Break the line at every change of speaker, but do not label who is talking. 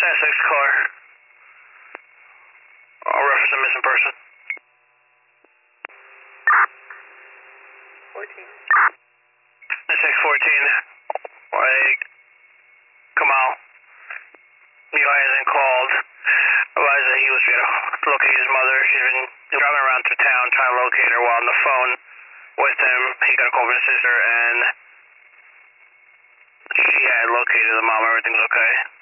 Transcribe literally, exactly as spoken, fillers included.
Essex car. I'll reference a missing person.
fourteen.
Essex fourteen. Like, Kamal. Eli hasn't called. Realized that he was, you know, locating his mother. She's been driving around through town trying to locate her while on the phone with him. He got a call from his sister, and she had located the mom. Everything's okay.